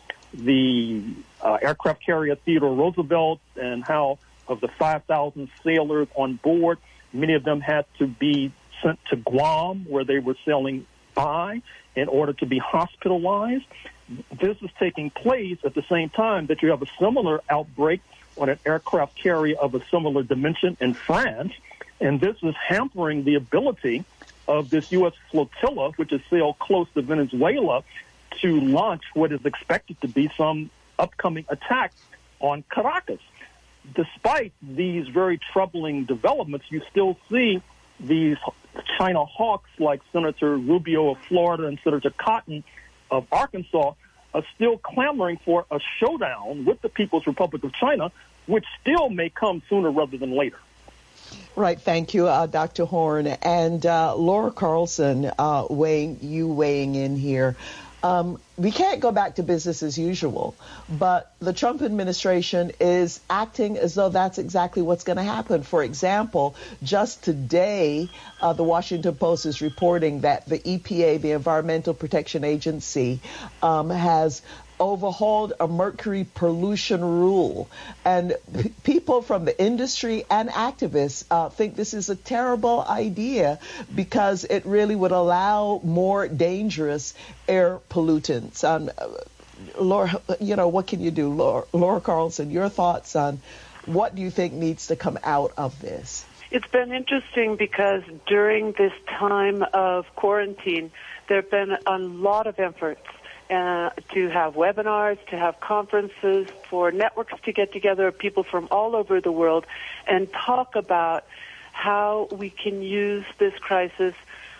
the uh, aircraft carrier Theodore Roosevelt and how of the five thousand sailors on board, many of them had to be sent to Guam, where they were sailing by, in order to be hospitalized. This is taking place at the same time that you have a similar outbreak on an aircraft carrier of a similar dimension in France, and this is hampering the ability of this U S flotilla, which is sailed close to Venezuela, to launch what is expected to be some upcoming attack on Caracas. Despite these very troubling developments, you still see these China hawks like Senator Rubio of Florida and Senator Cotton of Arkansas are still clamoring for a showdown with the People's Republic of China, which still may come sooner rather than later. Right. Thank you, uh, Doctor Horne. And uh, Laura Carlson, uh, weighing, you weighing in here. Um, we can't go back to business as usual, but the Trump administration is acting as though that's exactly what's going to happen. For example, just today, uh, the Washington Post is reporting that the E P A, the Environmental Protection Agency, um, has overhauled a mercury pollution rule. And p- people from the industry and activists uh, think this is a terrible idea because it really would allow more dangerous air pollutants. Um, Laura, you know, what can you do? Laura, Laura Carlson, your thoughts on what do you think needs to come out of this? It's been interesting because during this time of quarantine, there have been a lot of efforts Uh, to have webinars, to have conferences, for networks to get together, people from all over the world, and talk about how we can use this crisis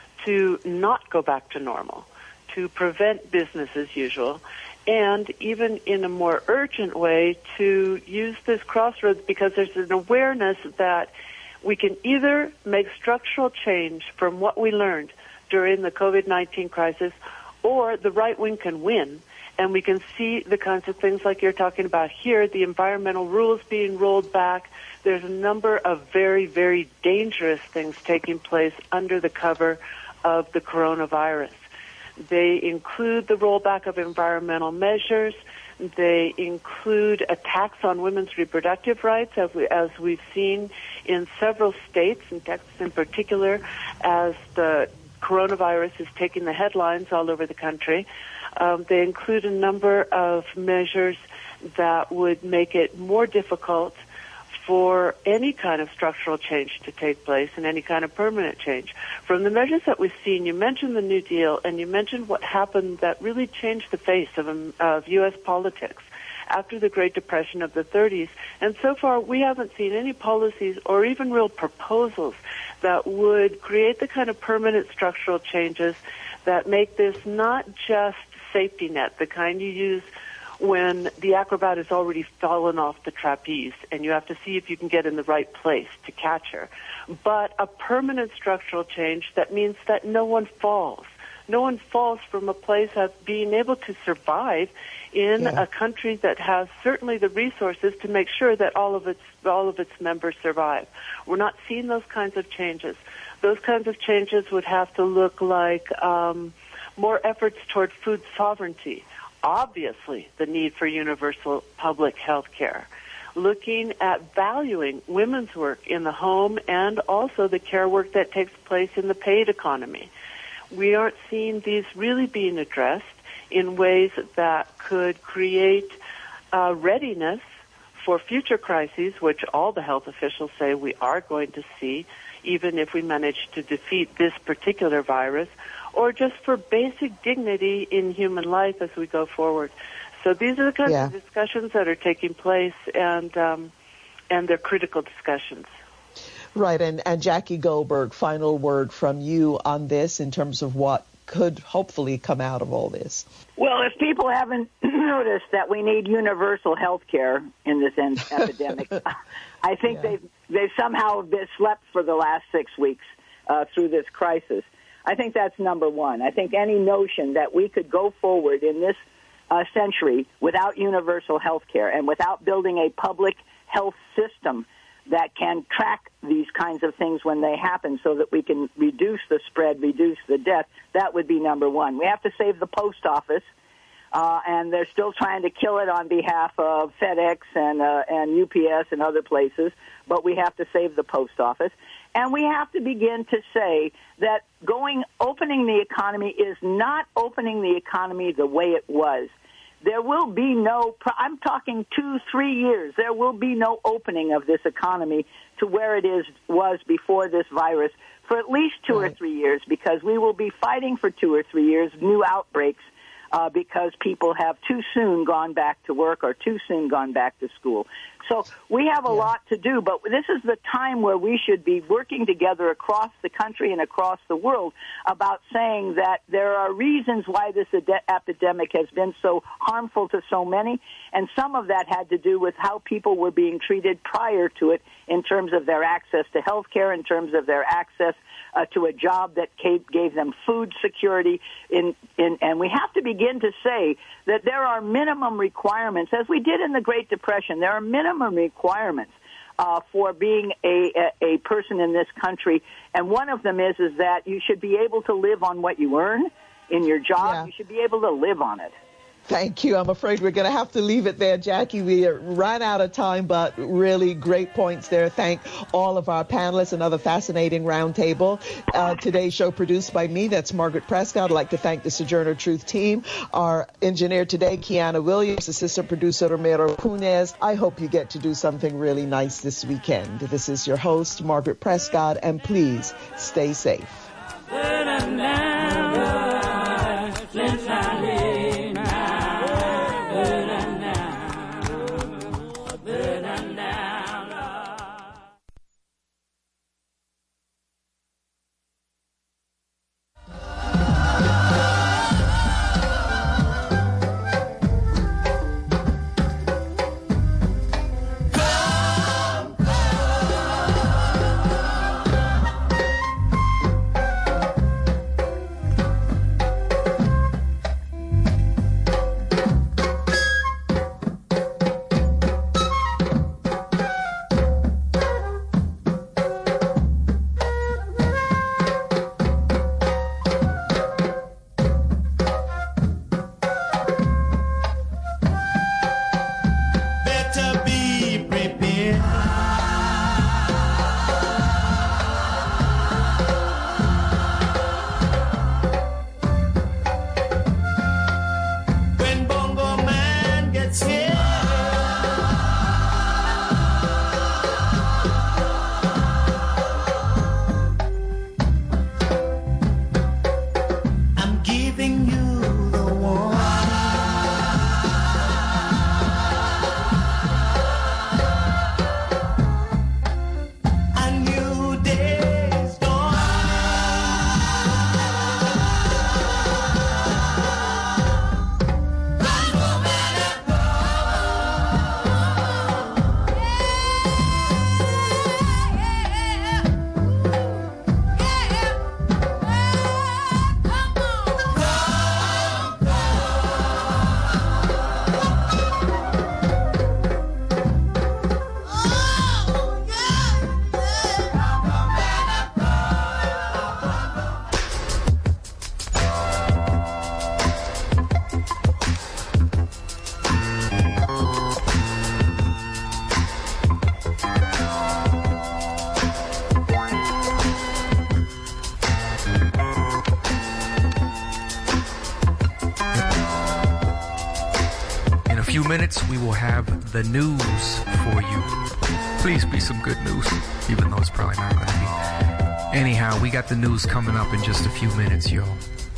to not go back to normal, to prevent business as usual, and even in a more urgent way to use this crossroads because there's an awareness that we can either make structural change from what we learned during the COVID nineteen crisis, or the right wing can win, and we can see the kinds of things like you're talking about here, the environmental rules being rolled back. There's a number of very, very dangerous things taking place under the cover of the coronavirus. They include the rollback of environmental measures. They include attacks on women's reproductive rights, as, we, as we've seen in several states, in Texas in particular, as the coronavirus is taking the headlines all over the country. Um, they include a number of measures that would make it more difficult for any kind of structural change to take place and any kind of permanent change. From the measures that we've seen, you mentioned the New Deal, and you mentioned what happened that really changed the face of, um, of U S politics after the Great Depression of the thirties. And so far, we haven't seen any policies or even real proposals that would create the kind of permanent structural changes that make this not just safety net, the kind you use when the acrobat has already fallen off the trapeze and you have to see if you can get in the right place to catch her, but a permanent structural change that means that no one falls. No one falls from a place of being able to survive in yeah. a country that has certainly the resources to make sure that all of its all of its members survive. We're not seeing those kinds of changes. Those kinds of changes would have to look like um, more efforts toward food sovereignty. Obviously, the need for universal public health care. Looking at valuing women's work in the home and also the care work that takes place in the paid economy. We aren't seeing these really being addressed in ways that could create uh, readiness for future crises, which all the health officials say we are going to see, even if we manage to defeat this particular virus, or just for basic dignity in human life as we go forward. So these are the kinds yeah. of discussions that are taking place, and um, and they're critical discussions. Right, and, and Jackie Goldberg, final word from you on this in terms of what could hopefully come out of all this. Well, if people haven't noticed that we need universal health care in this en- epidemic, I think yeah. they've, they've somehow been slept for the last six weeks uh, through this crisis. I think that's number one. I think any notion that we could go forward in this uh, century without universal health care and without building a public health system that can track these kinds of things when they happen so that we can reduce the spread, reduce the death, that would be number one. We have to save the post office, uh, and they're still trying to kill it on behalf of FedEx and, uh, and U P S and other places, but we have to save the post office. And we have to begin to say that going, opening the economy is not opening the economy the way it was. There will be no, I'm talking two, three years, there will be no opening of this economy to where it is was before this virus for at least two right. or three years, because we will be fighting for two or three years new outbreaks uh, because people have too soon gone back to work or too soon gone back to school. So we have a yeah. lot to do, but this is the time where we should be working together across the country and across the world about saying that there are reasons why this ad- epidemic has been so harmful to so many, and some of that had to do with how people were being treated prior to it in terms of their access to health care, in terms of their access uh, to a job that gave them food security. In, in, and we have to begin to say that there are minimum requirements, as we did in the Great Depression. There are minimum requirements uh, for being a, a, a person in this country, and one of them is is that you should be able to live on what you earn in your job. Yeah. You should be able to live on it. Thank you. I'm afraid we're going to have to leave it there, Jackie. We ran out of time, but really great points there. Thank all of our panelists. Another fascinating roundtable. Uh, today's show produced by me. That's Margaret Prescott. I'd like to thank the Sojourner Truth team. Our engineer today, Kiana Williams, assistant producer Romero Punez. I hope you get to do something really nice this weekend. This is your host, Margaret Prescott, and please stay safe. few minutes, we will have the news for you. Please be some good news, even though it's probably not going to be. Anyhow, we got the news coming up in just a few minutes, y'all.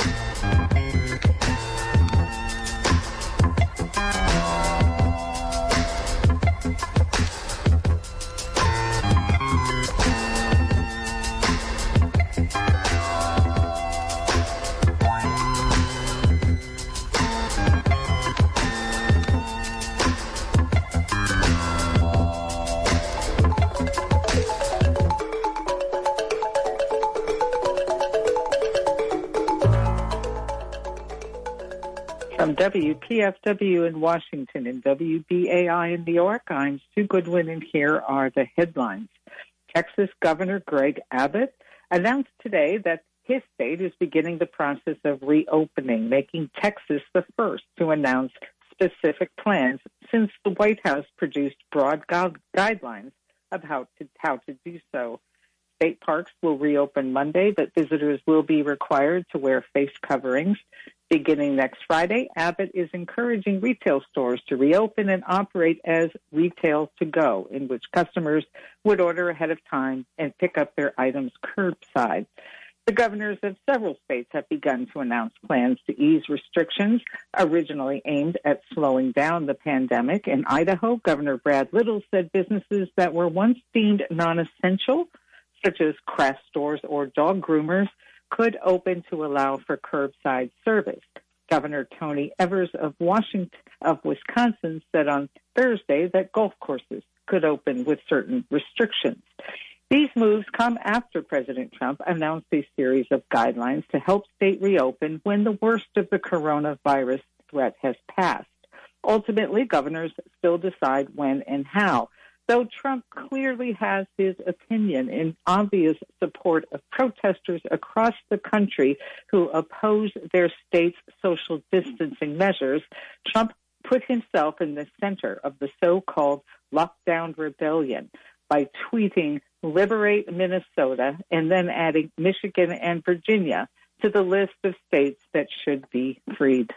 From W P F W in Washington and W B A I in New York, I'm Sue Goodwin, and here are the headlines. Texas Governor Greg Abbott announced today that his state is beginning the process of reopening, making Texas the first to announce specific plans since the White House produced broad gu- guidelines of how to, how to do so. State parks will reopen Monday, but visitors will be required to wear face coverings. Beginning next Friday, Abbott is encouraging retail stores to reopen and operate as retail to go, in which customers would order ahead of time and pick up their items curbside. The governors of several states have begun to announce plans to ease restrictions originally aimed at slowing down the pandemic. In Idaho, Governor Brad Little said businesses that were once deemed non-essential, such as craft stores or dog groomers, could open to allow for curbside service. Governor Tony Evers of Washington, of Wisconsin, said on Thursday that golf courses could open with certain restrictions. These moves come after President Trump announced a series of guidelines to help state reopen when the worst of the coronavirus threat has passed. Ultimately, governors still decide when and how, though Trump clearly has his opinion in obvious support of protesters across the country who oppose their state's social distancing measures. Trump put himself in the center of the so-called lockdown rebellion by tweeting, "Liberate Minnesota," and then adding Michigan and Virginia to the list of states that should be freed.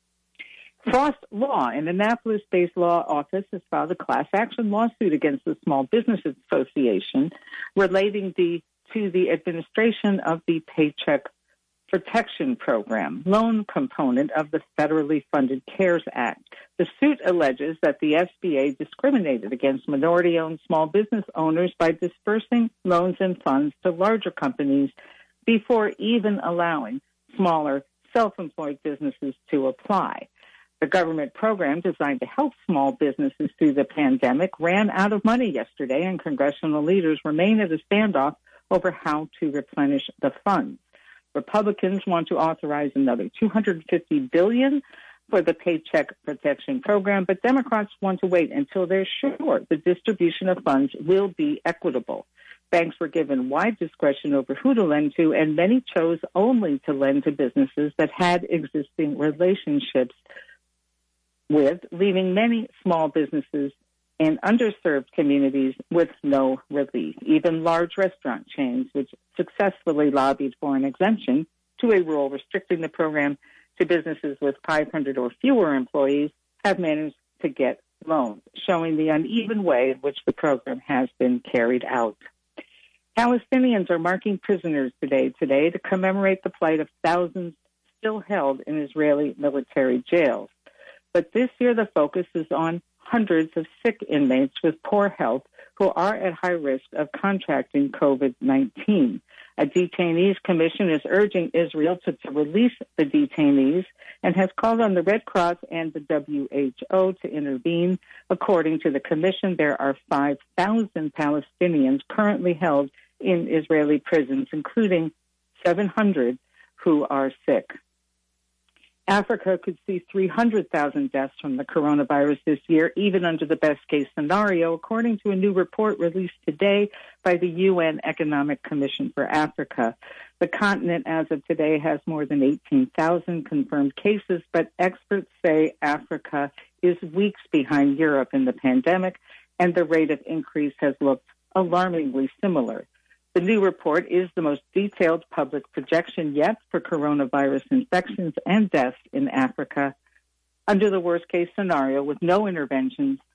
Frost Law, an Annapolis-based law office, has filed a class action lawsuit against the Small Business Association relating the, to the administration of the Paycheck Protection Program, loan component of the federally funded CARES Act. The suit alleges that the S B A discriminated against minority-owned small business owners by dispersing loans and funds to larger companies before even allowing smaller self-employed businesses to apply. The government program designed to help small businesses through the pandemic ran out of money yesterday, and congressional leaders remain at a standoff over how to replenish the funds. Republicans want to authorize another two hundred fifty billion dollars for the Paycheck Protection Program, but Democrats want to wait until they're sure the distribution of funds will be equitable. Banks were given wide discretion over who to lend to, and many chose only to lend to businesses that had existing relationships with, leaving many small businesses in underserved communities with no relief. Even large restaurant chains, which successfully lobbied for an exemption to a rule restricting the program to businesses with five hundred or fewer employees, have managed to get loans, showing the uneven way in which the program has been carried out. Palestinians are marking prisoners today today to commemorate the plight of thousands still held in Israeli military jails. But this year the focus is on hundreds of sick inmates with poor health who are at high risk of contracting COVID nineteen. A detainees commission is urging Israel to, to release the detainees and has called on the Red Cross and the W H O to intervene. According to the commission, there are five thousand Palestinians currently held in Israeli prisons, including seven hundred who are sick. Africa could see three hundred thousand deaths from the coronavirus this year, even under the best-case scenario, according to a new report released today by the U N Economic Commission for Africa. The continent, as of today, has more than eighteen thousand confirmed cases, but experts say Africa is weeks behind Europe in the pandemic, and the rate of increase has looked alarmingly similar. The new report is the most detailed public projection yet for coronavirus infections and deaths in Africa Under the worst-case scenario, with no interventions,